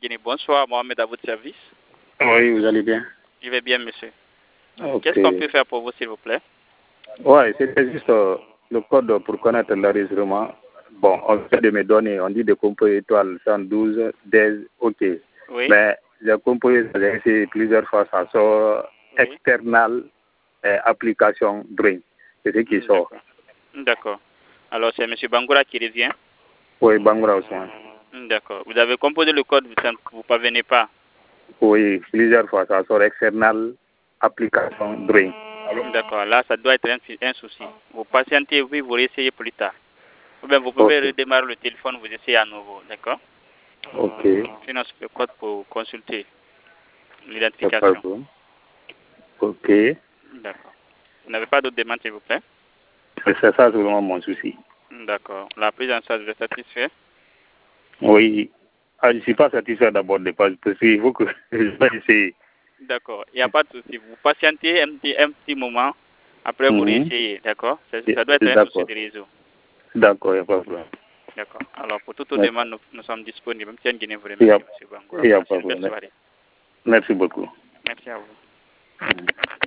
Guinée. Bonsoir, Mohamed, à votre service. Oui, vous allez bien? Je vais bien, monsieur. Ok. Qu'est-ce qu'on peut faire pour vous, s'il vous plaît? Oui, c'était juste le code pour connaître l'enregistrement. Bon, on fait de mes données, on dit de composer étoile 112, 10, ok. Oui. Mais j'ai composé, j'ai essayé plusieurs fois, ça sort external application Drain. C'est ce qui sort. D'accord. Alors, c'est M. Bangoura qui revient? Oui, Bangoura Ousmane. D'accord. Vous avez composé le code, vous ne parvenez pas? Oui, plusieurs fois, ça sort external application Drain. D'accord. Là, ça doit être un souci. Vous patientez, oui, vous réessayez plus tard. Ou bien vous pouvez redémarrer le téléphone, vous essayez à nouveau. D'accord? Ok. Sinon, c'est le code pour consulter l'identification. Ok. D'accord. Vous n'avez pas d'autres demandes, s'il vous plaît? C'est ça, c'est vraiment mon souci. D'accord. La prise en charge, vous êtes satisfait? Oui. Ah, je ne suis pas satisfait d'abord de pas parce qu'il faut que je vais essayer. D'accord. Il n'y a pas de souci. Vous patientez un petit moment. Après, vous réessayez. D'accord? Ça doit être un souci de réseau. D'accord, il n'y a pas de problème. D'accord. Alors, pour toute demande, nous sommes disponibles. Même si Guinée vous Il n'y a remercie, M. Bangoura. pas de problème. Merci beaucoup. Merci à vous.